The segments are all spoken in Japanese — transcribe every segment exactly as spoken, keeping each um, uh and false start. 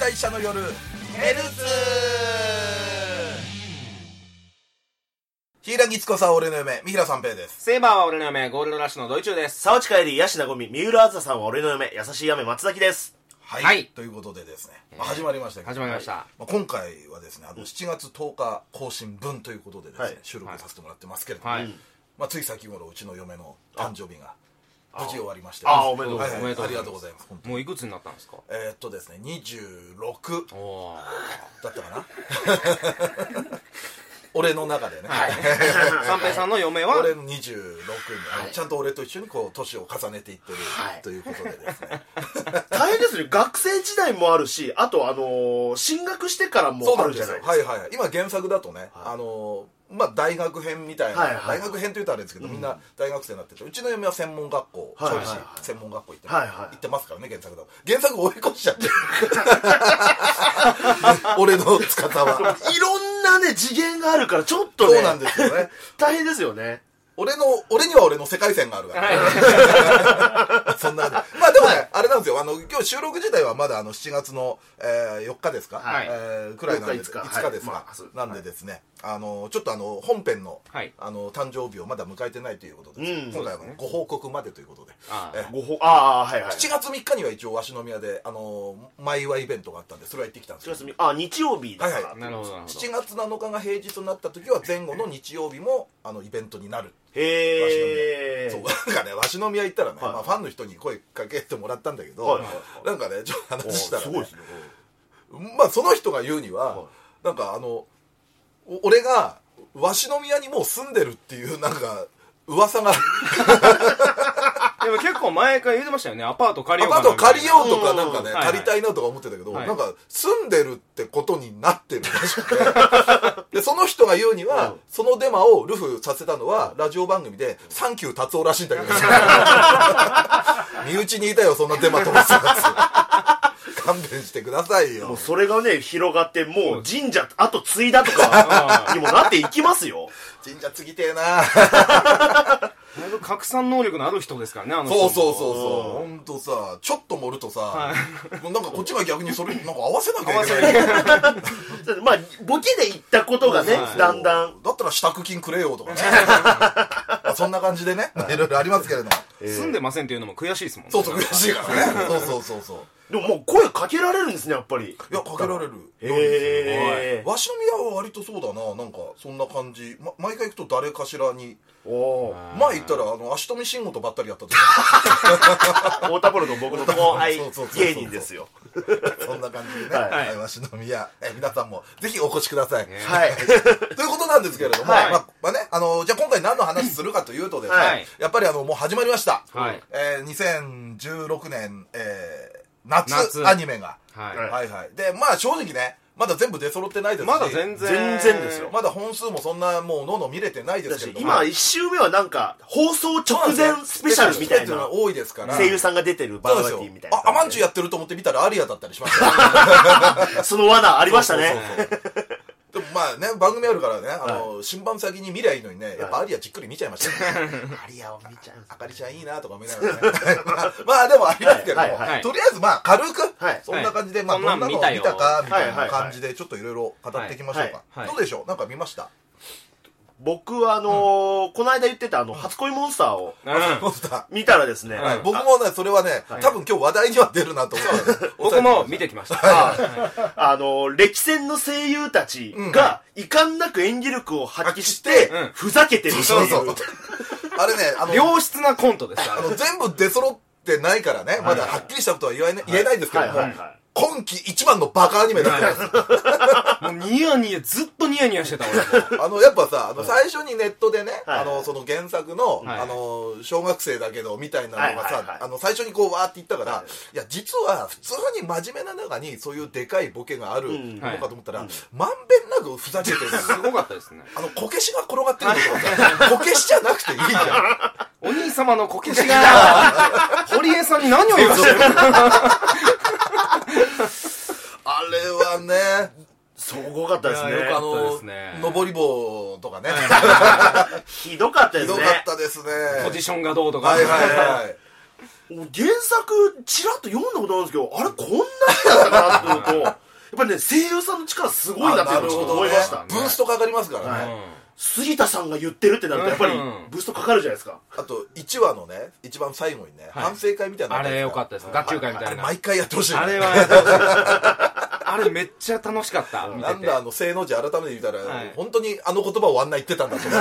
大社の夜ヘルツ柊木つこさ俺の嫁三平三平です。 セイバーは俺の嫁ゴールドラッシュのドイチューです。 沢地帰りヤシナゴミ三浦あずささんは俺の嫁優しい雨松崎です。 はい、 はい、 ということでですね、まあ、始まりましたけど、 始まりました、 はいまあ、今回はですねあのしちがつとおか更新分ということでですね、はい、収録させてもらってますけれども、はいまあ、つい先頃うちの嫁の誕生日が無事終わりまして、 ああおめでとう、 はいはい、 おめでとうありがとうございます。本当にもういくつになったんですか？ えー、っとですねにじゅうろくおだったかな俺の中でね、はい、 三平さんの嫁は俺のにじゅうろくにあの、はい、ちゃんと俺と一緒にこう年を重ねていってる、はい、ということでですね大変ですね。学生時代もあるし、あとあのー、進学してからもあるじゃないですか。 はいはい、今原作だとね、はい、あのーまあ、大学編みたいな、はいはい、大学編というとあれですけど、うん、みんな大学生になってて、うちの嫁は専門学校、調理師専門学校行って、はいはい、行ってますからね。原作だと原作追い越しちゃってる俺の使ったはいろんなね次元があるからちょっとねそうなんですよね大変ですよね。俺の俺には俺の世界線があるから、はい、そんなまあでもね、はい、あれなんですよ、あの今日収録自体はまだあのしちがつの、えー、よっかですか、はいえー、くらいなんでいつかですか、はい、なんでですね、はい、あのちょっとあの本編の、はい、あの誕生日をまだ迎えてないということで、うん、今回はご報告までということで、 あえごほあ、はいはい、 しちがつみっかには一応鷲宮であの前祝いイベントがあったんでそれは行ってきたんですよ。 あ日曜日ですか、 はいはい、なるほど。しちがつなのかが平日になった時は前後の日曜日もあのイベントになる。 へえ。 そうなんかね鷲宮行ったらね、はいまあ、ファンの人に声かけてもらったんだけど、はいはいはい、なんかねちょっと話したら、ね、すごいですね。まあその人が言うには、はい、なんかあの俺が鷲宮にもう住んでるっていうなんか噂がでも結構前から言ってましたよね。アパート借りようかなアパート借りようとかなんかね、 うん、 借りたいなとか思ってたけど、はいはい、なんか住んでるってことになってるらしくてでその人が言うには、うん、そのデマをルフさせたのはラジオ番組でサンキュー達夫らしいんだけど身内にいたよそんなデマ飛ばすやつ勘弁してくださいよ。 もうそれがね広がってもう神社あと継いだとかにもなっていきますよ神社継ぎてえなだいぶ拡散能力のある人ですからね、あの人。 そうそうそうそうほんとさちょっと盛るとさ、はい、もうなんかこっちが逆にそれなんか合わせなきゃいけないまあボケで言ったことがね、はい、だんだんだったら支度金くれよとかねそんな感じでねいろいろありますけれども、 えー、住んでませんっていうのも悔しいですもんね。 そうそう悔しいからねそうそうそうそうでももう声かけられるんですねやっぱり。いやかけられる。 へえ。 鷲宮は割とそうだな、なんかそんな感じ、ま、毎回行くと誰かしらにお前行ったらあの足富慎吾とばったりやった時太田プロの僕の後輩芸人ですよそんな感じでね、はいはい、鷲宮え皆さんもぜひお越しください、ね、 はいということなんですけれども、はいまあまあね、あのじゃあ今回何の話するかというとですね、はい、やっぱりあのもう始まりました、はいえー、にせんじゅうろくねん、えー夏, 夏アニメが、はい、はいはいでまあ正直ねまだ全部出揃ってないですしまだ全然全然ですよ。 まだ本数もそんなもうのの見れてないですけど今いち週目はなんか放送直前スペシャルみたいなの多いですから声優さんが出てるバラエティみたいなあアマンチュやってると思って見たらアリアだったりしましたその罠ありましたね。 そうそうそうそうでもまあね番組あるからねあの、はい、新番先に見りゃいいのにねやっぱアリアじっくり見ちゃいましたねアリアを見ちゃうあかりちゃんいいなとか見ながらねまあ、まあでもありますけども、はいはいはい、とりあえずまあ軽く、はい、そんな感じで、まあ、どんなのを見たかみたいな感じでちょっといろいろ語っていきましょうか、はいはいはい、どうでしょうなんか見ました？ 僕はあのーうん、この間言ってたあの初恋モンスターを、うん、 モンスター見たらですね、 はい、僕もねそれはね、はい、多分今日話題には出るなと思って僕も見てきましたあ, あのー、歴戦の声優たちが遺憾なく演技力を発揮して、うん、ふざけてるそうそうあれねあの良質なコントですあの全部出揃ってないからねまだはっきりしたことは言えない、はい、言えないんですけども、はいはいはい今季一番のバカアニメだったんですもうニヤニヤずっとニヤニヤしてた俺あのやっぱさあの最初にネットでね、はい、あのその原作の、はい、あの小学生だけどみたいなのがさ、はいはいはい、あの最初にこうわーって言ったから、はい、いや実は普通に真面目な中にそういうでかいボケがあるのかと思ったら、うんはい、まんべんなくふざけてるすごかったですねあのこけしが転がってるのとかさこけしじゃなくていいじゃんお兄様のこけしが堀江さんに何を言わせてるあれはねすごかったですね。 よくあの上り棒とかねひどかったですね。 ひどかったですね。 ポジションがどうとかはいはいはい原作ちらっと読んだことあるんですけど、あれこんなにだったかなって思うとやっぱりね声優さんの力すごいなっていうのを思いました、 ね、ブーストかかりますからね、はい、 杉田さんが言ってるってなるとやっぱりブーストかかるじゃないですか。 あといちわのね一番最後にね、はい、反省会みたいなあれよかったです。学級会みたいな、 あれ毎回やってほしい、ね、 あれはやってほしいあれめっちゃ楽しかった。 なんだあの正の字改めて見たら、はい、本当にあの言葉をあんな言ってたんだと思う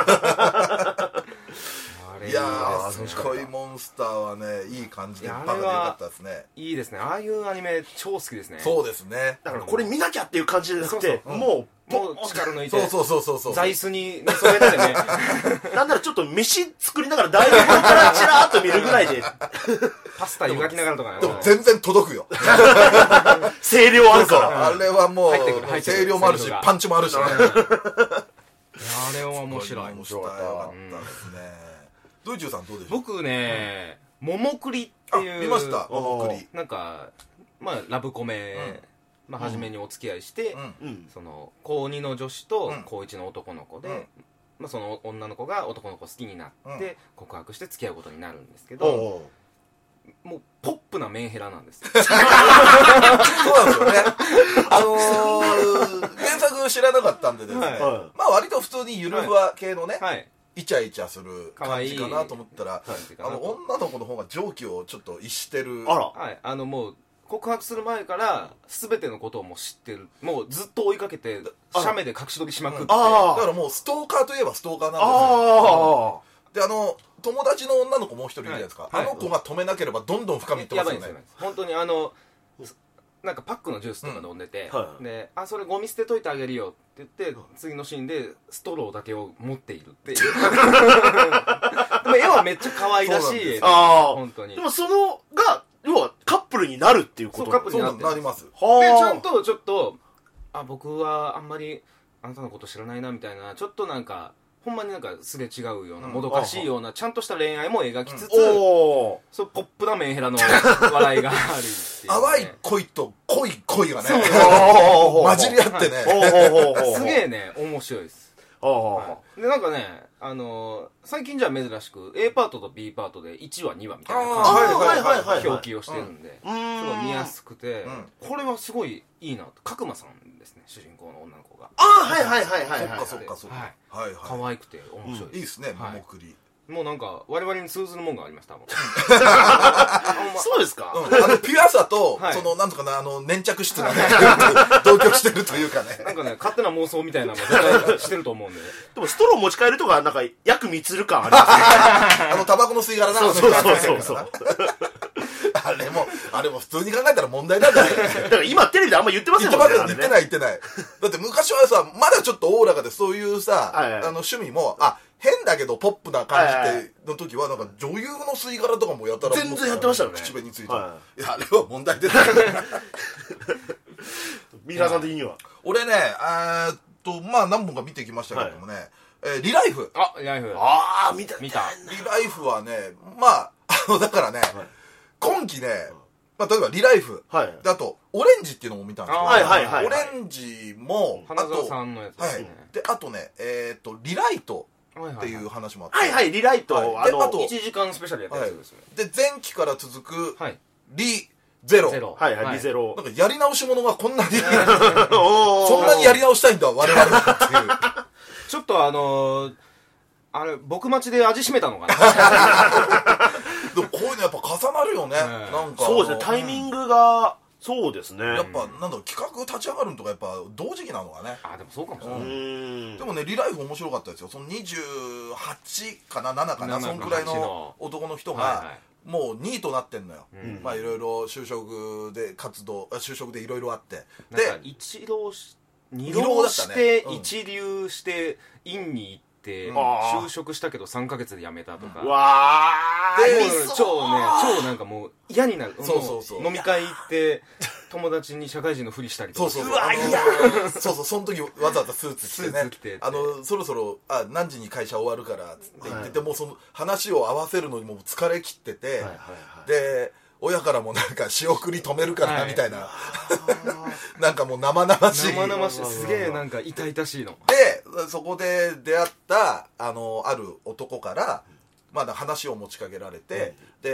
いやーすごいモンスターはねいい感じでバカでよかったですね。 いいですね。ああいうアニメ超好きですね。 そうですね。 だからこれ見なきゃっていう感じじゃなくて、 うん、 もうもう力抜いてそうそうそうそう座椅子に寝そべってねなんならちょっと飯作りながら台所からチラーっと見るぐらいでパスタ湯がきながらとかね。 でも全然届くよ声量あるからあれはもう声量もあるしパンチもあるしねあれは面白い。 面白かったですね。ドイチューさんどうでしょう。 僕ね、うん、桃栗っていう見ました。桃栗なんかまあラブコメ、うん、まあ初めにお付き合いして、 うん、 その高にの女子と高いちの男の子で、うん、まあ、その女の子が男の子好きになって告白して付き合うことになるんですけど、うん、もうポップなメンヘラなんですそうなんですよねあのー、原作知らなかったんでですね、はい、まあ割と普通にゆるふわ系のね、はいはい、イチャイチャする感じかなと思ったら、あの女の子の方が常軌をちょっと逸してる。 あら、はい、あのもう告白する前から全てのことをもう知ってる。もうずっと追いかけて写メで隠し撮りしまくって、うん、 あだからもうストーカーといえばストーカーなんですよ。あであの友達の女の子もう一人いるじゃないですか、はいはい、あの子が止めなければどんどん深みいってますよね。やばいですよね本当に。あのなんかパックのジュースとか飲んでて、うんはい、であそれゴミ捨てといてあげるよって言って次のシーンでストローだけを持っているっていうでも絵はめっちゃ可愛らしい絵で本当に。 でもそのが要はカップルになるっていうこと。 そうカップルになってなります。でちゃんとちょっとあ僕はあんまりあなたのこと知らないなみたいなちょっとなんかほんまになんかすれ違うようなもどかしいようなちゃんとした恋愛も描きつつ、うん、そうポップなメンヘラの笑いがあるっていう、ね、 淡い恋と濃い恋がね混じり合ってねすげえね面白いです。はい、でなんかねあのー、最近じゃ珍しく A パートと B パートでいちわにわみたいな感じで表記をしてるんで、すごい見やすくて、うん、これはすごいいいなと。角間さんですね主人公の女の子が。 ああはいはいはいはいはい。 そっかそっかそっか。 はいはいはい。可愛くて面白いです。 うん、いいですね桃栗。はいもうなんか我々に通ずるもんがありましたもんそうですか、 うん、あのピュアさと、はい、そのなんとかなあの粘着質がね同居してるというかねなんかね勝手な妄想みたいなのも絶対してると思うんででもストロー持ち帰るとかなんかヤクミツル感ありますねあのタバコの吸い殻なそうそうそうそうそうあれもあれも普通に考えたら問題なんだよねだから今テレビであんま言ってませんもんね。 言ってない言ってないだって昔はさまだちょっとおおらかでそういうさ、はいはい、あの趣味もあ変だけどポップな感じでの時はなんか女優の吸い殻とかもやったら全然やってましたよね。 口紅ついて、はい、いやあれは問題ですミラーさん的には俺ねえー、っとまあ何本か見てきましたけどもね、はいえー、リライフあリライフああ見た見たリライフはねまああのだからね、はい、今期ねまあ、例えばリライフ、はい、であとオレンジっていうのも見たんですけど、 はいはいはいはい、 オレンジも花澤さんのやつですね、 はい、であとねえー、っとリライトっていう話もあってはいはいリライト、はい、 あのあといちじかんスペシャルやったやつですね、 はい、で前期から続く、はい、リゼロゼロはいはいリゼロなんかやり直しものがこんなにそんなにやり直したいんだ我々はっていうちょっとあのー、あれ僕待ちで味しめたのかなでもこういうのやっぱ重なるよね、 うん、 なんかそうですねタイミングが、うんそうですねやっぱなんだろう企画立ち上がるのとかやっぱ同時期なのがねあでもそうかもしれない、うん、 でもねリライフ面白かったですよ。そのにじゅうはちかなななかなそんくらいの男の人がもうにいとなってんのよ、はいはい、まあいろいろ就職で活動就職でいろいろあってで一浪し二浪して一流して院に行ってうん、就職したけどさんかげつで辞めたとか、 うん、わーで超ね超なんかもう嫌になるそうそうそう飲み会行って友達に社会人のふりしたりとかそうそうそううわいやそうそうその時わざわざスーツ着てねスーツ着てあのそろそろあ何時に会社終わるからって言ってて、はい、もうその話を合わせるのにも疲れ切ってて、はいはいはい、で親からもなんか仕送り止めるからみたいな、はい、なんかもう生々しい生々しいすげえなんか痛々しいのでそこで出会ったあのある男から、まあ、話を持ちかけられて、うん、で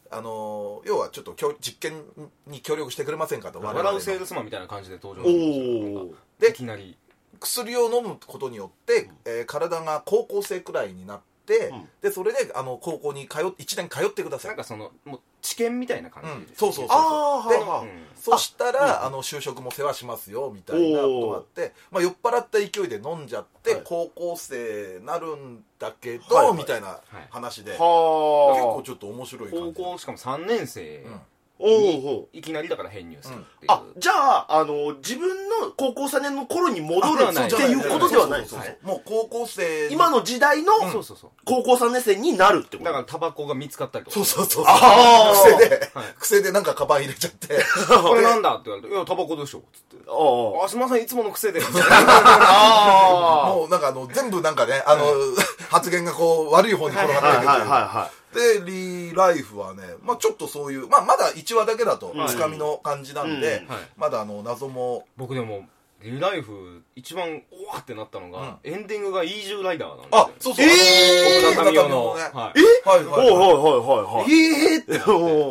あの要はちょっと実験に協力してくれませんかと。 笑うセールスマンみたいな感じで登場するんですよ。いきなり薬を飲むことによって、うんえー、体が高校生くらいになって、うん、でそれであの高校に通いちねん通ってください。 なんかそのもう治験みたいな感じです、ねうん、そうそうそうそうで、はあ、そしたら、うん、あの就職も世話しますよみたいなことがあって、まあ、酔っ払った勢いで飲んじゃって、はい、高校生なるんだけど、はいはい、みたいな話で、はい、結構ちょっと面白い感じ。 高校しかもさんねん生、うんおいきなりだから編入するっていう、 うん、あじゃあ、あの自分の高校さんねんの頃に戻るっていうことではないんですよね。 もう高校生今の時代の高校さんねん生になるってことだからタバコが見つかったりとかそうそうそうあ癖で、はい、癖でなんかカバン入れちゃってこれなんだって言われて「いやタバコでしょ」っつって「ああすみませんいつもの癖で」もうなんかあの全部なんかねあの発言がこう悪い方に転がってるけどで、リライフはね、まあちょっとそういう、まあまだいちわだけだと、つかみの感じなんで、うんはい、まだあの、謎も。 僕でも、リライフ、一番、おわってなったのが、うん、エンディングがイージューライダーなんですよ。 あ、そうそう。えー、奥田民生の。 ね、はい。えはいはいはいはい。 えーって。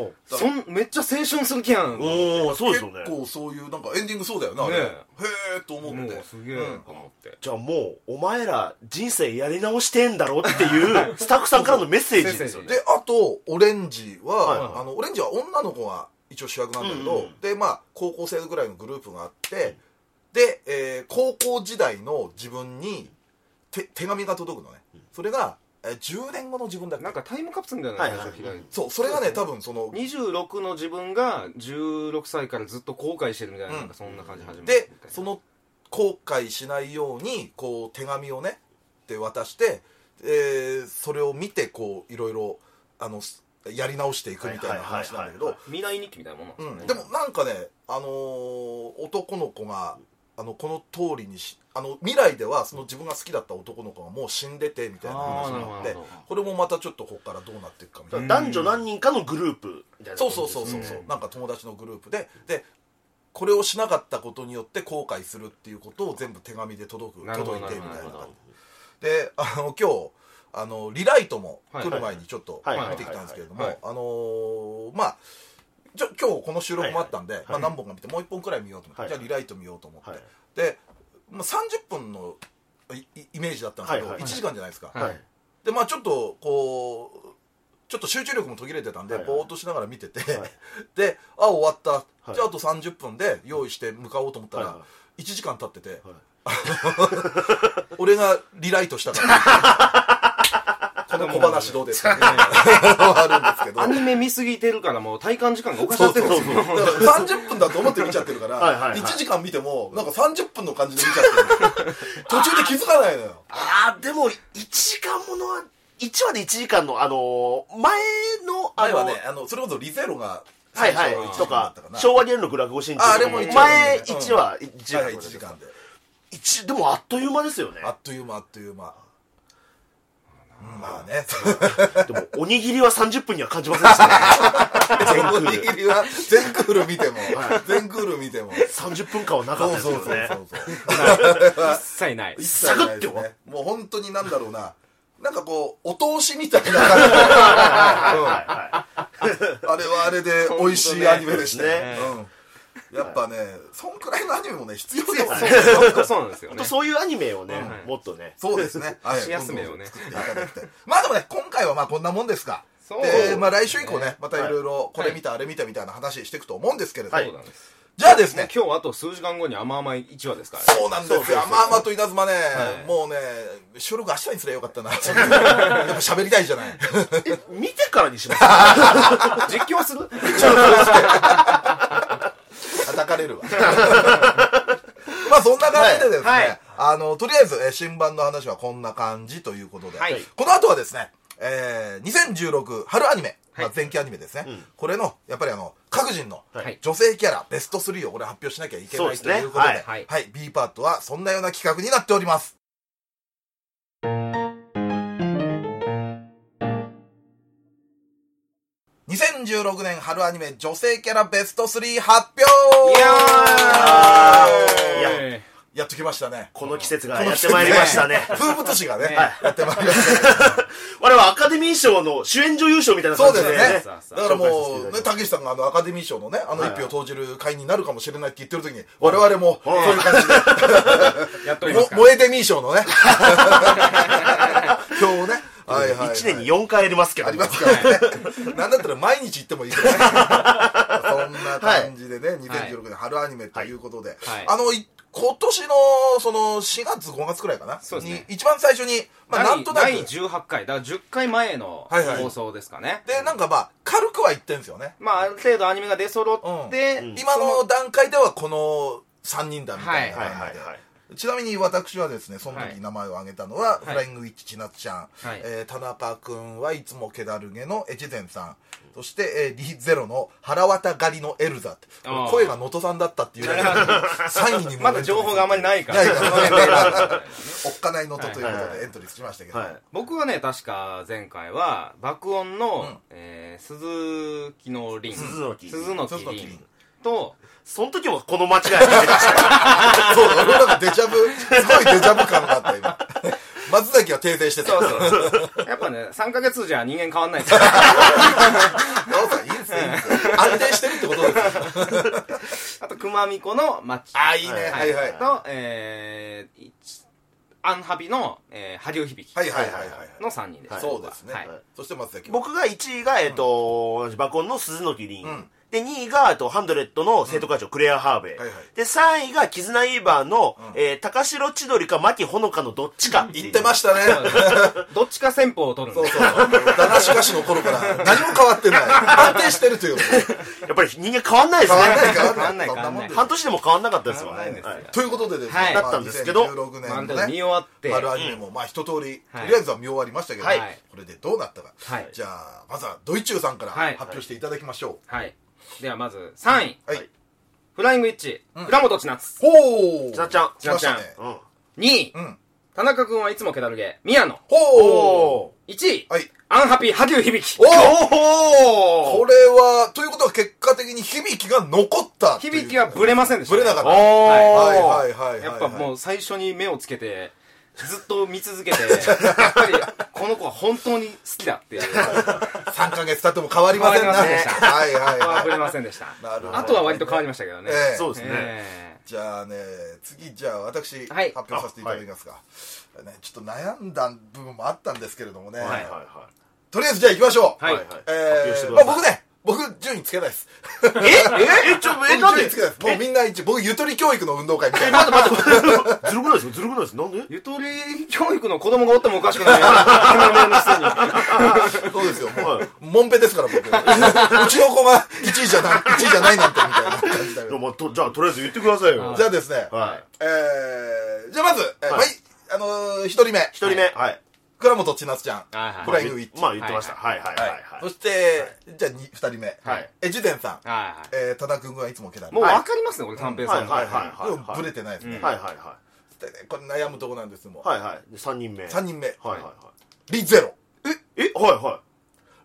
そんめっちゃ青春する気やん。 おそうですよね。 結構そういう、なんかエンディングそうだよな、ね、へーと思って。もうすげーと思って。 じゃあもう、お前ら人生やり直してんだろっていう、スタッフさんからのメッセージですよね。 で、あと、オレンジは、あの、オレンジは女の子が一応主役なんだけど、で、まあ、高校生ぐらいのグループがあって、で、えー、高校時代の自分に手手紙が届くのね、うん、それが、えー、じゅうねんごの自分だっけなんかタイムカプセルみたいなのが開いて、はいはい、 そうそれがね多分そのにじゅうろくの自分がじゅうろくさいからずっと後悔してるみたいな、うん、なんかそんな感じ始まるでその後悔しないようにこう手紙をねで渡して、えー、それを見てこういろいろあのやり直していくみたいな話なんだけど未来日記みたいなものなんですよね、うん、でもなんかね、あのー、男の子があのこの通りにしあの未来ではその自分が好きだった男の子がもう死んでてみたいな話があってこれもまたちょっとここからどうなっていくかみたいな男女何人かのグループみたいなそうそうそうそうそうなんか友達のグループででこれをしなかったことによって後悔するっていうことを全部手紙で届く届いてみたいな感じであの今日あのリライトも来る前にちょっと見てきたんですけれどもあのまあじゃ今日この収録もあったんで、はいはいまあ、何本か見てもういっぽんくらい見ようと思って、はい、じゃあリライト見ようと思って、はい、で、まあ、さんじゅっぷんの イ, イメージだったんですけど、はいはい、いちじかんじゃないですか、はい、でまあちょっとこうちょっと集中力も途切れてたんで、はいはい、ぼーっとしながら見てて、はい、であ終わった、はい、じゃああとさんじゅっぷんで用意して向かおうと思ったら、はいはい、いちじかん経ってて、はい、俺がリライトしたからこの小話どうですかねあるんですけどアニメ見すぎてるからもう体感時間がおかしなってるんですよだからさんじゅっぷんだと思って見ちゃってるからはいはい、はい、いちじかん見てもなんかさんじゅっぷんの感じで見ちゃってる途中で気づかないのよああでもいちじかんものはいちわでいちじかんのあのー、前のあの前はねあのそれこそリゼロがはいはいとか昭和元禄落語真鍮とかも前いちわいちじかんででもあっという間ですよねあっという間あっという間まあねでもおにぎりはさんじゅっぷんには感じませんでしたねおにぎりは全クール見ても、はい、全クール見てもさんじゅっぷんかんはなかったですよね一切ない一切ないですねもう本当になんだろうななんかこうお通しみたいな感じであれはあれで美味しいアニメでしたね、うんやっぱね、そんくらいのアニメもね必要ですよね。そうなんですよね。 そういうアニメをね、もっとね。 そうですね。 箸休めをね。 作っていただきたい。まあでもね、今回はまあこんなもんですが。で、まあ来週以降ね、またいろいろこれ見たあれ見たみたいな話していくと思うんですけれども。じゃあですね。 今日あと数時間後に甘々いちわですからね。そうなんですよ。甘々と稲妻ね、もうね、収録明日にすればよかったな。やっぱ喋りたいじゃない。 え、見てからにします実況する叩かれるわまあそんな感じでですね、はいはい、あのとりあえず、えー、新版の話はこんな感じということで、はい、この後はですね、えー、にせんじゅうろく春アニメ、はいまあ、前期アニメですね、うん、これのやっぱりあの各人の女性キャラベストスリーをこれ発表しなきゃいけないということで、ねはいはい、B パートはそんなような企画になっております。にせんじゅうろくねん春アニメ女性キャラベストスリー発表いやーやっときましたね。 この季節がやってまいりましたね。 風物詩がね、やってまいりましたね。 あれはアカデミー賞の主演女優賞みたいな感じでね。 そうですね。だからもう、ね、たけしさんがあのアカデミー賞のね、あの一票を投じる会になるかもしれないって言ってる時に、我々もそういう感じで、 やっとりますか。 萌えデミー賞のね、票をね、はいはい、 いちねんによんかいありますけど。 ありますからね。なんだったら毎日行ってもいいけどね。そんな感じでね、にせんじゅうろくねん春アニメということで、あの、今年の、その、しがつ、ごがつくらいかな。そうですね。に、一番最初に、まあ、なんとなく。 だいじゅうはちかい。だからじゅっかいまえの放送ですかね。 で、なんかまあ、軽くは言ってんですよね。 まあ、ある程度アニメが出揃って、 今の段階ではこのさんにんだみたいな感じで。ちなみに私はですね、その時名前を挙げたのは、フライングウィッチちなつちゃん、田中くんはいつも気だるげの越前さん、そして、えー、リゼロの腹渡狩りのエルザって、声が能登さんだったっていうさんいにもまだ情報があんまりないから。 ないから。おっかない能登ということでエントリーしましたけど。 僕はね、確か前回は、爆音の、えー、鈴木の凛。 鈴の木。 鈴の木凛と、 その時もこの間違いが出ましたよ。 そう、俺なんかデジャブ、すごいデジャブ感があった今。松崎は訂正してた。 そうそう。やっぱね、さんかげつじゃ人間変わんないですよ。 なおさん、いいですね。安定してるってことですあと、熊美子のマッチ。 あ、いいね。はいはい。 と、えー、アンハビの、えー、ハリウ響き。 はいはいはいはい。 のさんにんです。 そうですね。そして松崎。 僕がいちいが、えっと、爆音の鈴の木凛。で、にいが、ハンドレットの生徒会長、クレア・ハーベイ。うんはいはい、で、さんいが、キズナ・イーバーの、うんえー、高城千鳥か牧ほのかのどっちか。 言ってましたね。 どっちか戦法を取るんです。 そうそう。駄菓子菓子の頃から何も変わってない。安定してるという。 やっぱり人間変わんないですね。 変わんない変わんない。 変わんない変わんない。 半年でも変わんなかったですよね。 ということでですね、だったんですけど、 にせんじゅうろくねんのね、 見終わって。 春アニメも、まあ一通り、とりあえずは見終わりましたけど、これでどうなったか。じゃあ、まずはドイチューさんから発表していただきましょう。 はい。ではまずさんい、はい、フライングウィッチ、うん、倉本千夏。 ほー千夏ちゃん。 千夏ちゃん。ね、 にい、うん、田中君はいつも気だるげ、宮野。 ほーいちい、 はい、 アンハピー萩生響。 おーこれは、ということは結果的に響が残った。 響はブレませんでした、 ね。ブレなかった。 はいはいはいはい。 やっぱもう最初に目をつけて、ずっと見続けて、やっぱりこの子は本当に好きだっていう。 さんかげつ経っても変わりませんな。 変わりませんでした。 はいはいはい。 ぶれませんでした。 なるほど。 あとは割と変わりましたけどね。 えー、そうですね。えー、じゃあね、次、じゃあ私、はい、発表させていただきますが、はいね、ちょっと悩んだ部分もあったんですけれどもね。はいはいはい。とりあえずじゃあ行きましょう。はい。えー、まあ僕ね、僕、順位つけないです。 ええちょ、え、なんでつけないです。もうみんな一、僕、ゆとり教育の運動会みたいな。え、待って待って。ずるくないですよ、ずるくないです。なんでゆとり教育の子供がおってもおかしくない。 そうですよ、もう、モンペですから、僕。うちの子がいちいじゃない、いちいじゃないなんて、みたいな感じだよ。 じゃあ、とりあえず言ってくださいよ。 じゃあですね、えー、じゃあまず、はい、あの、一人目。 一人目。はい。 倉本千夏ちゃん。 フライングウィッチ。まあ言ってました。はいはいはい。 そして、じゃあ二人目。え、ジュデンさん。え、多田くんがいつも毛だ。 もう分かりますね、これ、短平さん。 はいはいはい。ブレてないですね。 はいはいはい。 これ悩むとこなんですもん。 はいはい。三人目。 三人目。 はいはいはい。 リゼロ。 え、え、はいはい。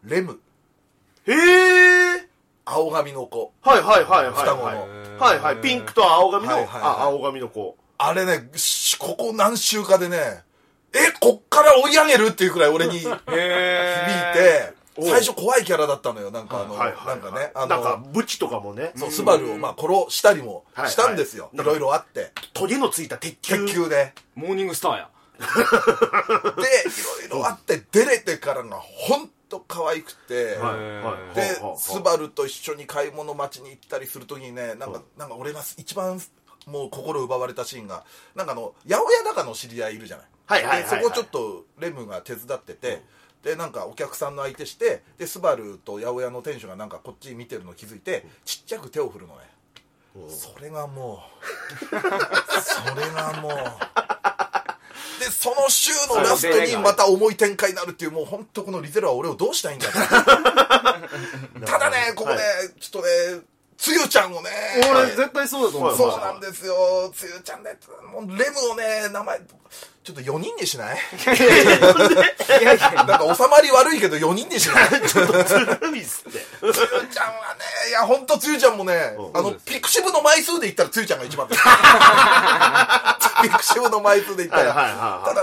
レム。 へー。 青髪の子。 はいはいはいはい。 双子の。 はいはい。ピンクと青髪の、あ、青髪の子。 あれね、ここ何週かでね、え、こっから追い上げるっていうくらい俺に響いて、最初怖いキャラだったのよ。なんかあの、なんかね。 なんか武器とかもね。 そう、スバルをまあ殺したりもしたんですよ。いろいろあって。 トゲのついた鉄球。 鉄球で。 モーニングスターや。 で、いろいろあって、出れてからがほんと可愛くて、で、スバルと一緒に買い物街に行ったりするときにね、なんか、なんか俺が一番、もう心奪われたシーンが、なんかあの、八百屋高の知り合いいるじゃない。 はいはいはい、 そこちょっとレムが手伝ってて、うん、でなんかお客さんの相手してでスバルと八百屋の店主がなんかこっち見てるの気づいてちっちゃく手を振るのね、うん、それがもうそれがもうでその週のラストにまた重い展開になるっていうもう本当このリゼロは俺をどうしたいんだただねここね、はい、ちょっとねつゆちゃんをね俺絶対そうだと思う。 そうなんですよ。つゆちゃんねもうレムをね名前ちょっとよにんにしないなんか収まり悪いけどよにんにしないちょっとずるいっすってつゆちゃんはねいやほんとつゆちゃんもねあのピクシブの枚数で言ったらつゆちゃんが一番ですピクシブの枚数で言ったらただレムを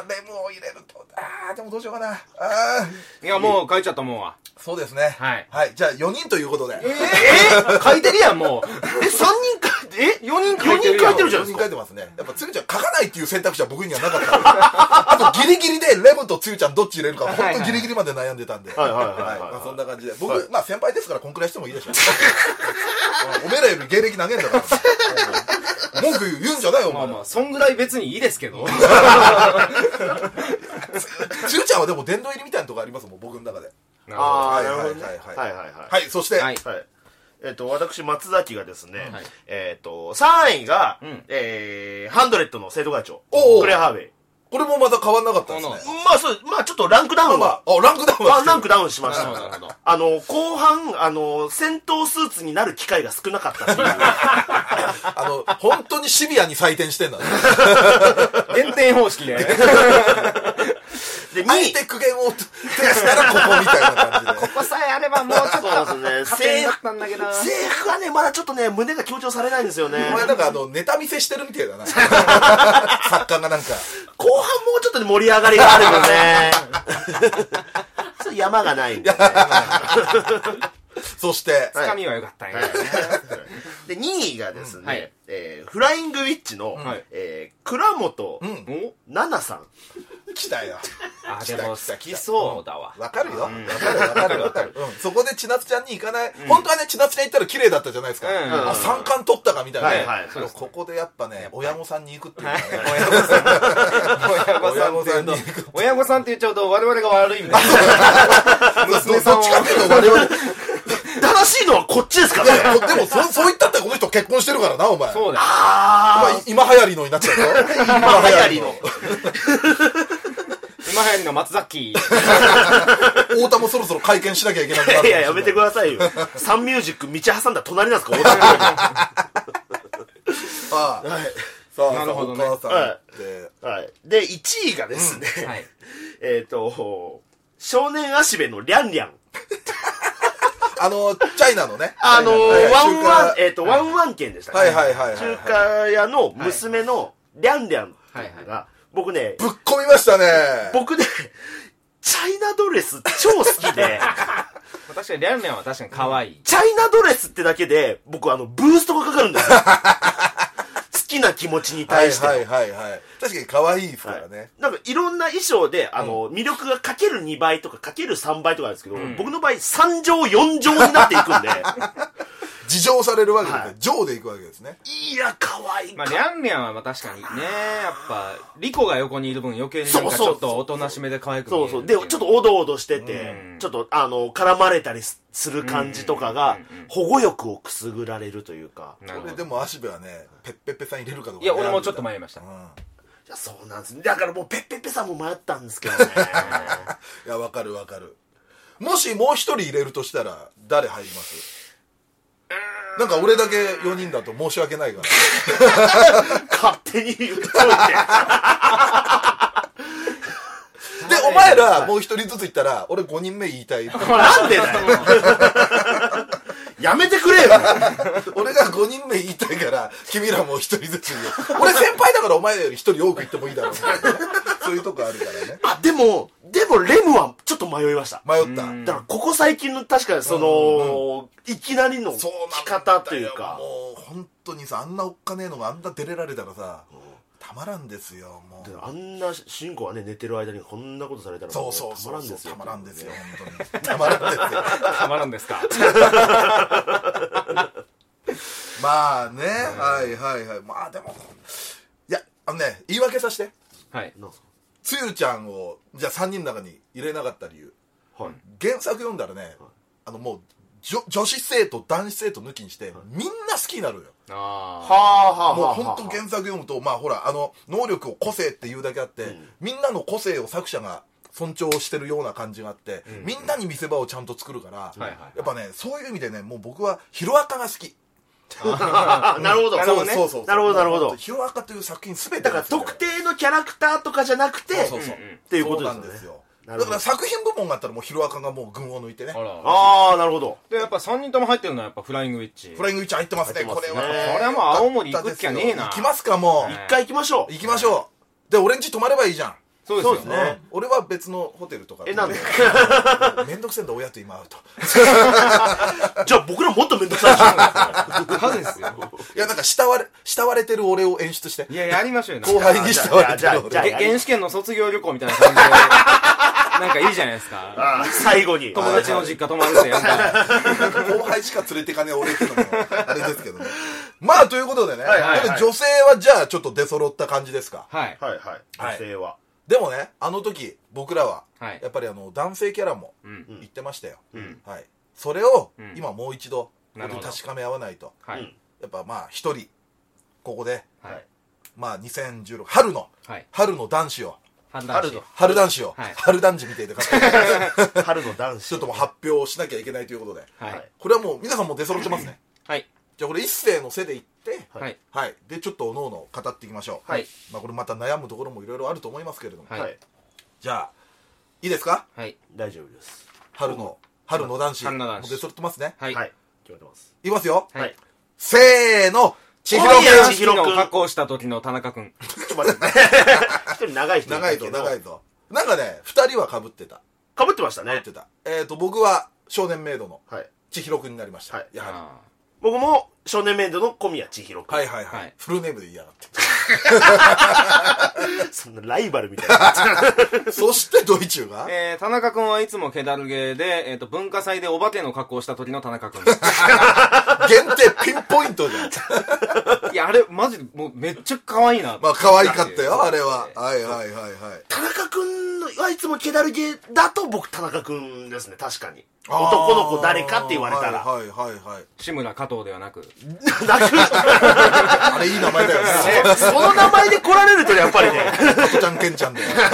を入れると、あー、でもどうしようかな。あー。いや、もう書いちゃったもんは。 そうですね。 はい。 はい。じゃあよにんということで。 えー、書いてるやん、もう。 え、さんにん書いて、え ?よにん書いてるやん。よにん書いてますね。やっぱつゆちゃん書かないっていう選択肢は僕にはなかったあとギリギリでレムとつゆちゃんどっち入れるか、ほんとギリギリまで悩んでたんで。 はいはいはい。 そんな感じで。僕、まあ先輩ですからこんくらいしてもいいでしょ。おめえらより芸歴投げんだから。文句言うんじゃないよ、お前。 まあまあ、そんぐらい別にいいですけど。 つゆちゃんはでも殿堂入りみたいなとこありますもん、僕の中で。 ああ、なるほどね。 はいはいはい。 はい、そして、 はい。えっと、私、松崎がですね、えっと、さんいが、えー、ハンドレットの生徒会長。クレアハーベイ。 これもまた変わんなかったですね。 まあそう、まあちょっとランクダウンは。 あ、ランクダウンはランクダウンしました。あの、後半、あの、戦闘スーツになる機会が少なかったっていう。 あの、本当にシビアに採点してんだね。 減点方式で。 で、相手苦言を手したらここみたいな感じで。 ここさえあればもうちょっとそうですね。 制服だったんだけど。 制服はね、まだちょっとね、胸が強調されないんですよね。 お前なんかあの、ネタ見せしてるみたいだな。作家がなんか。 後半もうちょっと盛り上がりがあるよね。ちょっと山がないんで、ね。 そして、 つかみは良かったんやね。 で、にいがですね、えー、フライングウィッチの、はい、えー、倉本奈々さん。 来たよ。 あ、でも好きそうだわ。 わかるよ。わかるわかるわかる。そこで千夏ちゃんに行かない。本当はね、千夏ちゃん行ったら綺麗だったじゃないですか。あ、三冠取ったかみたいなね。ここでやっぱね、親御さんに行くっていうかね。 親御さん。親御さんに行く。親御さんって言っちゃうと我々が悪いみたいな。 娘さんを。どっちかっていうと我々。 正しいのはこっちですからね。でも、そう、そう言ったってこの人結婚してるからな、お前。 そうだよ。 今流行りのになっちゃうよ。 今流行りの。 今流行りの松崎。 太田もそろそろ会見しなきゃいけなくなる。 いや、やめてくださいよ。サンミュージック道挟んだ隣なんですか、太田君。 ああ。はい。さあ、なるほどね。はい。 で、いちいがですね、えっと、少年足部のリャンリャン。 あの、チャイナのね。 あの、ワンワン、えっと、ワンワン県でしたね。 はいはいはい。 中華屋の娘のリャンリャンが、僕ね、 ぶっ込みましたね。 僕ね、チャイナドレス超好きで。 確かにリャンリャンは確かに可愛い。 チャイナドレスってだけで、僕あの、ブーストがかかるんですよ。好きな気持ちに対して。 はいはいはいはい。確かに可愛いですからね。 なんかいろんな衣装で、あの、魅力がかけるにばいとかかけるさんばいとかあるんですけど、僕の場合さん乗よん乗になっていくんで。 自浄されるわけですね。乗でいくわけですね。 いや、可愛い。 まあ、リャンリャンは確かにね、やっぱ、リコが横にいる分余計になんかちょっとおとなしめで可愛く見える。 そうそう。で、ちょっとおどおどしてて、ちょっとあの、絡まれたりする感じとかが、保護欲をくすぐられるというか。 これでも足部はね、ペッペッペさん入れるかどうか。 いや、俺もちょっと迷いました。 いや、そうなんですね。だからもうペッペッペさんも迷ったんですけどね。 いや、わかるわかる。もしもう一人入れるとしたら、誰入ります？なんか俺だけよにんだと申し訳ないから。 勝手に言っといて。で、 お前らもう一人ずつ言ったら、俺ごにんめ言いたい。 なんでだよ。やめてくれよ。 俺がごにんめ言いたいから、君らもう一人ずつ言う。俺先輩だからお前らより一人多く言ってもいいだろうみたいなね。そういうとこあるからね。 あ、でも、でもレムはちょっと迷いました。 迷った。 だからここ最近の確かにその、いきなりの着方っていうか。 もう本当にさ、あんなおっかねえのがあんな出れられたらさ、たまらんですよ、もう。 あんな主人公はね、寝てる間にこんなことされたら、そうそうそう、たまらんですよ。 たまらんですよ、本当に。たまらんですよ。 たまらんですか。 まあね、はいはいはい。まあでも、いや、あのね、言い訳させて。 はい。 つゆちゃんを、じゃあさんにんの中に入れなかった理由。はい。原作読んだらね、あのもう、女, 女子生徒男子生徒抜きにしてみんな好きになるよ。ああ、はあ、もう本当原作読むと、まあほら、あの能力を個性っていうだけあって、うん、みんなの個性を作者が尊重してるような感じがあって、うん、みんなに見せ場をちゃんと作るから、うん、やっぱね、そういう意味でね、もう僕はヒロアカが好き。 なるほど、 そうそうそう、 なるほどなるほど。 ヒロアカという作品すべてだから特定のキャラクターとかじゃなくて、そうそうそう、っていうことなんですよ。だから作品部門があったらもうヒロアカがもう群を抜いてね。 ああ、なるほど。 で、やっぱさんにんとも入ってるのはやっぱフライングウィッチ。 フライングウィッチ入ってますね、これは。 これはもう青森行くっきゃねえな。 行きますか、もう。 一回行きましょう。 行きましょう。で、俺んち泊まればいいじゃん。 そうですね。 俺は別のホテルとか。 え、なんでめんどくせえんだ、親と今会うと。 じゃあ僕らもっとめんどくさいじゃん。 そうですよ。 いや、なんか慕われ、慕われてる俺を演出して。 いや、やりましょうよ。 後輩に慕われてる俺。原始圏の卒業旅行みたいな感じで。なんかいいじゃないですか。 ああ、最後に。 友達の実家泊まるってやんか。 後輩しか連れてかねえ俺ってのも、あれですけどね。まあ、ということでね。女性はじゃあちょっと出揃った感じですか。 はい。 はいはい。女性は。 でもね、あの時、僕らは、やっぱりあの、男性キャラも言ってましたよ。はい。それを、今もう一度、確かめ合わないと。やっぱまあ、一人、ここで、まあ、にせんじゅうろく、春の、春の男子を、 春男子。 春男子を。春男児みたいで春の男子。 ちょっともう発表しなきゃいけないということで。これはもう皆さんも出揃ってますね。 はい。 じゃあこれ一斉の背でいって、 はい。 はい。で、ちょっとおのおの語っていきましょう。 はい。 まあこれまた悩むところもいろいろあると思いますけれども。 はい。 じゃあ、いいですか？ はい。 大丈夫です。 春の、春の男子。 春の男子。 出揃ってますね。 はい。 決まってます。 いきますよ。 はい。 せーの。 千尋くん。千尋の格好した時の田中くん。 ちょっと待って。一人長い人。 長いぞ、長いぞ。なんかね、二人は被ってた。 被ってましたね。 被ってた。えっと、僕は少年メイドの千尋くんになりました。やはり。 僕も少年メイドの小宮千尋くん。 はいはいはい。フルネームで言いやがって。 そんなライバルみたいな。 そしてドイチューがえー、田中くんはいつも気だるげで、えっと、文化祭でお化けの格好をした時の田中くん。 限定ピンポイントじゃん。いや、あれ、マジで、もうめっちゃ可愛いな。 まあ、可愛かったよ、あれは。はいはいはいはい。 田中くんはいつも気だるげだと僕田中くんですね、確かに。男の子誰かって言われたら。 はいはいはい。 志村加藤ではなく。 なくあれいい名前だよね。 その名前で来られるとやっぱりね。 加トちゃんケンちゃんで。でもや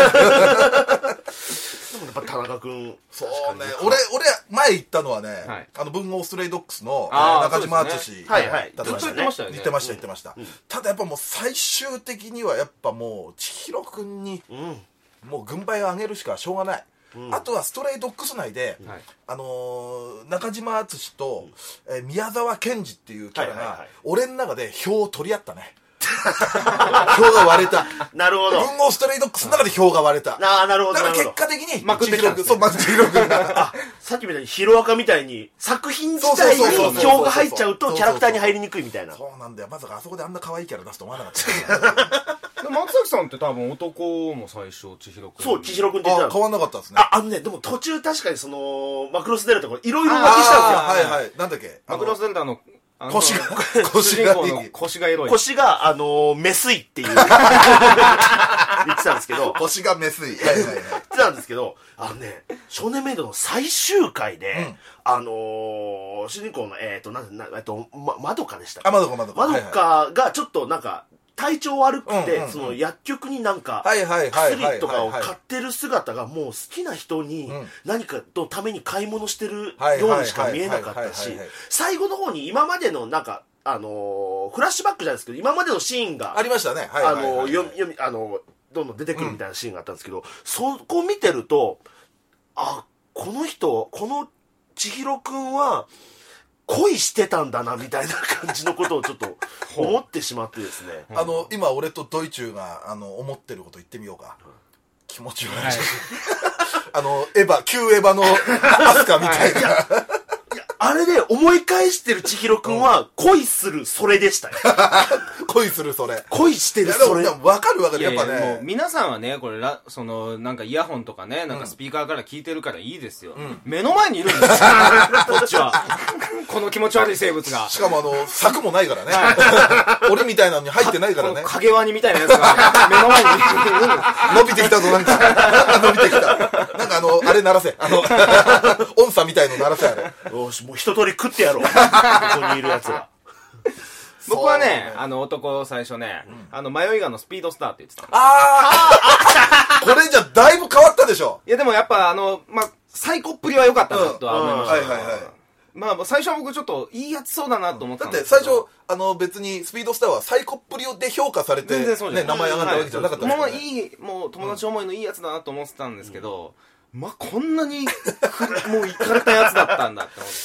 っぱ田中くん。 そうね。俺、俺、前言ったのはね、あの、文豪ストレイドックスの中島敦。 はいはい。ずっと言ってましたよね。 言ってました言ってました。ただやっぱもう最終的にはやっぱもう、千尋くんに、もう軍配を上げるしかしょうがない。あとはストレイドックス内で、あの中島敦と宮沢賢治っていうキャラが俺の中で票を取り合ったね。票が割れた。 なるほど。 文豪ストレイドックスの中で票が割れた。 ああ、なるほど。 だから結果的にまくってきたんです。 そう、まくって千尋くんが。 さっきみたいにヒロアカみたいに作品自体に票が入っちゃうとキャラクターに入りにくいみたいな。 そうなんだよ。まさかあそこであんな可愛いキャラ出すと思わなかった。 松崎さんって多分男も最初千尋くん。 そう、千尋くんって言ってた。 変わんなかったですね。 あ、あのね、でも途中確かにその、マクロスデルタとかいろいろ浮気したんですよ。 はいはい。なんだっけマクロスデルタの、 腰が、 腰が、腰がエロい。 腰が、あの、メスイっていう。言ってたんですけど。 腰がメスイ。はいはいはい。 言ってたんですけど、あのね、少年メイドの最終回で、あの、主人公の、えっと、なんえっと、まどかでしたっけ？ あ、まどかまどか。 まどかがちょっとなんか、体調悪くて、その薬局になんか、薬とかを買ってる姿がもう好きな人に何かのために買い物してるようにしか見えなかったし、最後の方に今までのなんか、あの、フラッシュバックじゃないですけど、今までのシーンが、 ありましたね。 あの、読み、あの、どんどん出てくるみたいなシーンがあったんですけど、そこ見てると、あ、この人、この千尋くんは、恋してたんだなみたいな感じのことをちょっと思ってしまってですね。 あの今俺とドイチューがあの思ってること言ってみようか。気持ち悪い。あのエヴァ旧エヴァのアスカみたいな。 あれで思い返してる千尋くんは恋するそれでしたよ。 恋するそれ。 恋してるそれ。 わかるわかる。やっぱね。 皆さんはね、これら、その、なんかイヤホンとかね、なんかスピーカーから聞いてるからいいですよ。目の前にいるんですよ。こっちは。この気持ち悪い生物が。 しかもあの、柵もないからね。俺みたいなのに入ってないからね。 影ワニみたいなやつが目の前に伸びてきたぞ、なんか。なんか伸びてきた。なんかあの、あれ鳴らせ。あの、音差みたいの鳴らせあれ。 よし、もう一通り食ってやろう。ここにいるやつは。 僕はね、あの男最初ね、あの迷いがのスピードスターって言ってた。 ああこれじゃだいぶ変わったでしょ。 いやでもやっぱあの、まあ、サイコっぷりは良かったなとは思いました。 はいはいはい。 まあ最初は僕ちょっといいやつそうだなと思ってたんですけど。だって最初、あの別にスピードスターはサイコっぷりで評価されて、ね、名前上がったわけじゃなかったですからね。いい、もう友達思いのいいやつだなと思ってたんですけど、まあこんなに、もういかれたやつだったんだって思って。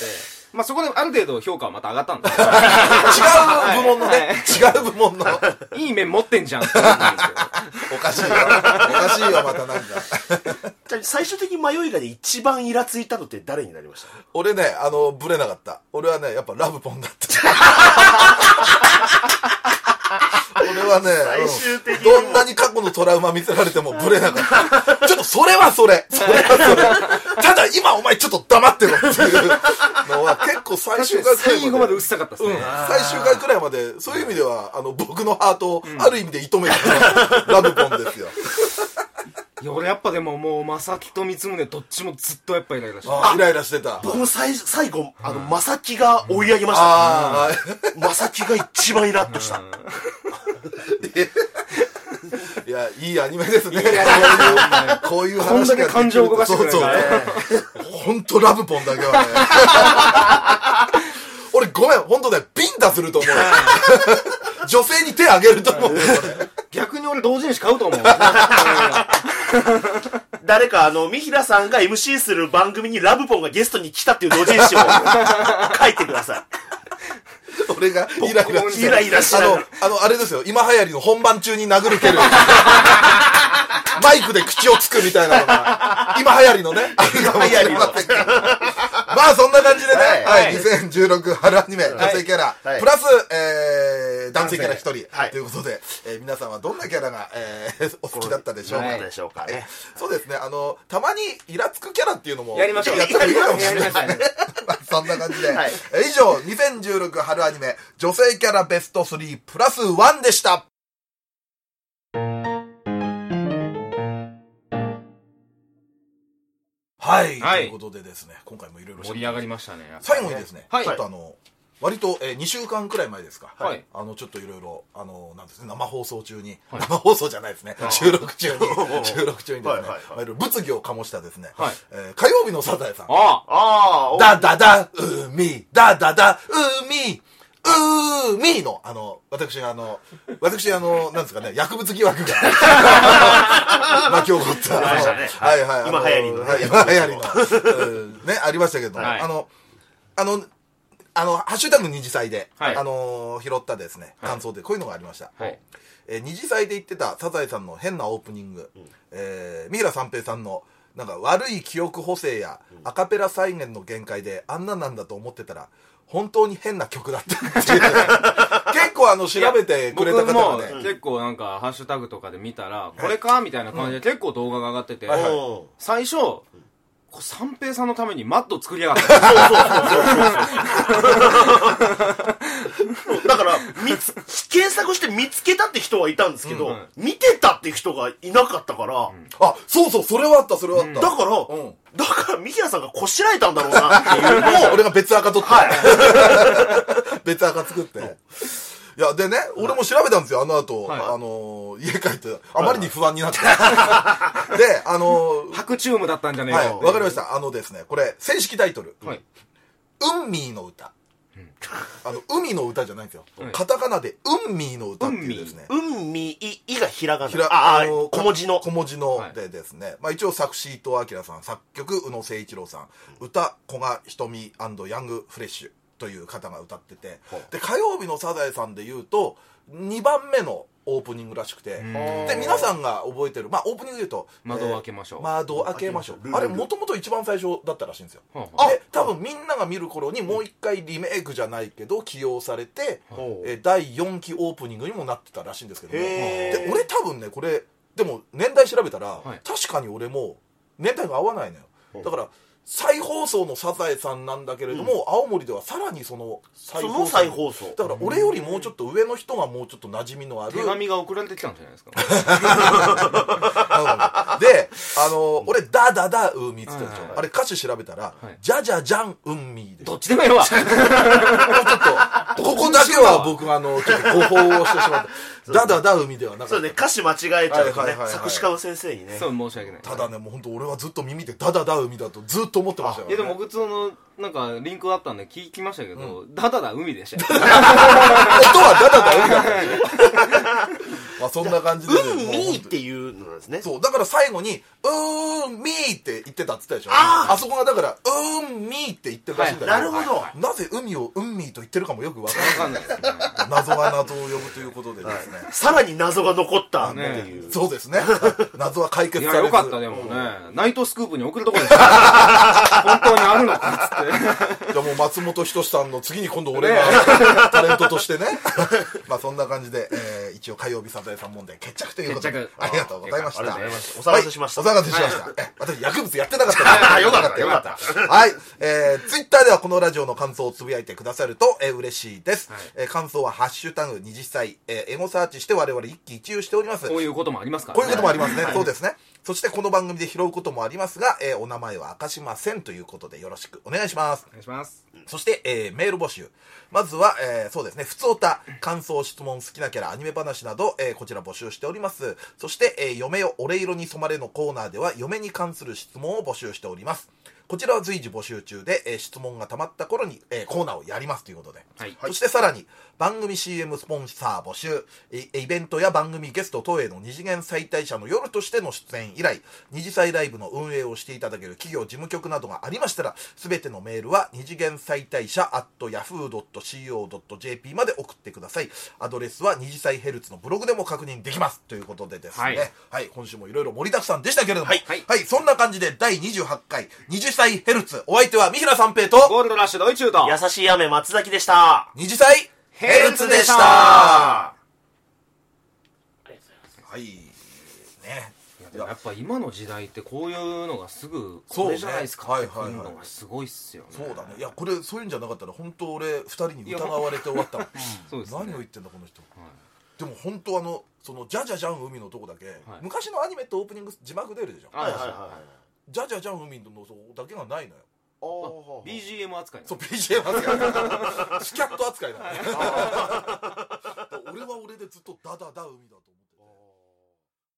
まあそこである程度評価はまた上がったんですけど違う部門のね、違う部門のいい面持ってんじゃんって思ったんですけどおかしいよ。おかしいよ、またなんか。 じゃあ最終的に迷いがで一番イラついたのって誰になりました？ 俺ね、あの、ブレなかった。俺はね、やっぱラブポンだった。俺はね、 最終的にどんなに過去のトラウマ見せられてもブレなかった。ちょっとそれはそれ。それはそれ。ただ今お前ちょっと黙ってろっていうのは結構最終回くらいまで。 最後までうっさかったですね。うん、 最終回くらいまで、そういう意味では、あの、僕のハートをある意味で射止めたラブポンですよ。 いや、俺やっぱでももう、まさきと三宗どっちもずっとやっぱイライラしてた。イライラしてた。 僕も最最後、あの、まさきが追い上げましたね。まさきが一番イラッとした。 いや、いいアニメですね。こういう話が。こんだけ感情を動かしてくれるね。 ほんとラブポンだけはね。俺ごめん、ほんとね、ビンタすると思う。女性に手あげると思う。 逆に俺同人誌買うと思う。 誰かあの、三平さんが エムシー する番組にラブポンがゲストに来たっていう同人誌を書いてください。 俺がイライライライラしながら。 あの、あの、あれですよ、今流行りの本番中に殴る蹴る。マイクで口をつくみたいなのが、今流行りのね。 今流行りの。 まあそんな感じでね、はい、にせんじゅうろく春アニメ、女性キャラ、プラス、えー、男性キャラひとり、ということで、えー、皆さんはどんなキャラが、えー、お好きだったでしょうか。 でしょうかね。 そうですね、あの、たまにイラつくキャラっていうのも、 やりましょう。 やってもいいかもしれないね。そんな感じで、以上、にせんじゅうろく春アニメ、女性キャラベストスリープラスワンでした。はい、はい、ということでですね、今回もいろいろ盛り上がりましたね。 最後にですね、はい、ちょっとあの、割と、えー、にしゅうかんくらい前ですか、はい、あのちょっといろいろあのなんですね、生放送中に、はい、生放送じゃないですね、収録中に収録中にですね、はいはいはい、物議を醸したですね、はい、えー、火曜日のサザエさん、 ああダダダ海ダダダ海うーみーの、あの、私があの、私あの、なんですかね、薬物疑惑が巻き起こった。はいはい。 今流行りの。 今流行りの。ね、ありましたけど、あの、あの、あの、ハッシュタグ二次祭で、あの、拾ったですね、感想でこういうのがありました。二次祭で言ってたサザエさんの変なオープニング、えー、三浦三平さんの、なんか悪い記憶補正やアカペラ再現の限界であんななんだと思ってたら、本当に変な曲だったっていう結構あの調べてくれた方がね、 結構なんかハッシュタグとかで見たらこれかみたいな感じで結構動画が上がってて、最初三平さんのためにマット作りやがった。そうそうそうそう。だから見つ検索して見つけたって人はいたんですけど、うん、見てたっていう人がいなかったから、うん、 あ、そうそう、それはあった、それはあった。うん、 だから、うん、だから三平さんがこしらえたんだろうなっていうのを俺が別赤取って、はい、別赤作って。いや、でね、俺も調べたんですよ、あの後、はい、あのー、家帰って、あまりに不安になって。はい、で、あのー、 白チュームだったんじゃねえか。 はい、わかりました。あのですね、これ、正式タイトル。はい、ウンミーの歌。うん、あの、海の歌じゃないんですよ。はい、カタカナで、ウンミーの歌っていうですね。 ウンミー、いがひらがな。 ひら、 あ、あの、小文字の。 小文字のでですね。はい、まあ一応作詞、伊藤明さん、作曲、宇野誠一郎さん、歌、古賀瞳&ヤングフレッシュ。という方が歌ってて、で火曜日のサザエさんでいうとにばんめのオープニングらしくて、で皆さんが覚えてる、まあオープニングでいうと窓を開けましょう、 窓を開けましょう、あれもともと一番最初だったらしいんですよ。で多分みんなが見る頃にもう一回リメイクじゃないけど起用されて、えだいよんきオープニングにもなってたらしいんですけども、で俺多分ねこれでも年代調べたら、確かに俺も年代が合わないのよ。だから再放送のサザエさんなんだけれども、うん、青森ではさらにその再放送、その再放送だから俺よりもうちょっと上の人がもうちょっと馴染みのある手紙が送られてきたんじゃないですか。 で、あの俺ダダダウミーっつってたでしょ、あれ歌詞調べたら、はい、ジャジャジャンウンミーでどっちでもいいわ。ちょっとここだけは僕あのちょっと誤報をしてしまったダダダ海ではなかった。 そうね、歌詞間違えちゃうとね、作詞家の先生にね。 そう、申し訳ない。 ただね、もう本当俺はずっと耳でダダダ海だとずっと思ってましたよ、ね。 いやでも僕そのなんかリンクあったんで聞きましたけど、うん、ダダダ海でしたよ。 音はダダダ海だったでしょ。 まあそんな感じで、 うんみーっていうのなんですね。 そう、だから最後にうーんみーって言ってたって言ったでしょ。ああそこがだからうーんみーって言ってるらしいんだけど、 なるほど。 なぜ海をうんみーと言ってるかもよくわかんないですね。 謎が謎を呼ぶということでですね、 さらに謎が残ったっていう。 そうですね。謎は解決されず。 いやよかった。でもね、ナイトスクープに送るとこですよ。本当にあるのかっつって。 じゃあもう松本人志さんの次に今度俺がタレントとしてね。まあそんな感じで、えー、一応火曜日サザエさん問題決着ということで、ありがとうございました。 お騒がせしました。 お騒がせしました。え、私薬物やってなかった。 あ、よかったよかった。 はい、えー、ツイッターではこのラジオの感想をつぶやいてくださると、えー、嬉しいです。えー、感想はハッシュタグにじゅっさい、えー、エゴサーチして我々一喜一憂しております。 こういうこともありますからね。 こういうこともありますね。そうですね。そしてこの番組で拾うこともありますが、えー、お名前は明かしませんということでよろしくお願いします。 お願いします。 そして、えー、メール募集。まずは、えー、そうですね、ふつおた、感想、質問、好きなキャラ、アニメ話など、えー、こちら募集しております。そして、えー、嫁よ俺色に染まれのコーナーでは、嫁に関する質問を募集しております。こちらは随時募集中で、えー、質問が溜まった頃に、えー、コーナーをやりますということで、はい、そしてさらに番組 シーエム スポンサー募集、イベントや番組ゲスト等への二次元再退社の夜としての出演以来、二次祭ライブの運営をしていただける企業事務局などがありましたら、すべてのメールは二次元再退社 アットヤフードットシーオードットジェーピー まで送ってください。アドレスは二次祭ヘルツのブログでも確認できますということでですね、はい、はい、今週もいろいろ盛りだくさんでしたけれども、はい、はいはい、そんな感じでだいにじゅうはちかい二次祭ヘルツ、お相手は三平三平とゴールドラッシュドイチューと優しい雨松崎でした。 二次祭ヘルツでした。 ありがとうございます。 はいね。 やっぱ今の時代ってこういうのがすぐこれじゃないですかってくるのがすごいっすよね。 そうだね。いやこれそういうんじゃなかったら本当俺ふたりに疑われて終わったの。 そうですね。 何を言ってんだこの人。はい、でも本当あのそのジャジャジャン海のとこだけ、はい、昔のアニメとオープニング字幕出るでしょ。 はいはいはい。 ジャジャジャン海のだけがないのよ。 ビージーエム 扱い。 そう ビージーエム 扱い。スキャット扱いだね。俺は俺でずっとダダダ海だと思う。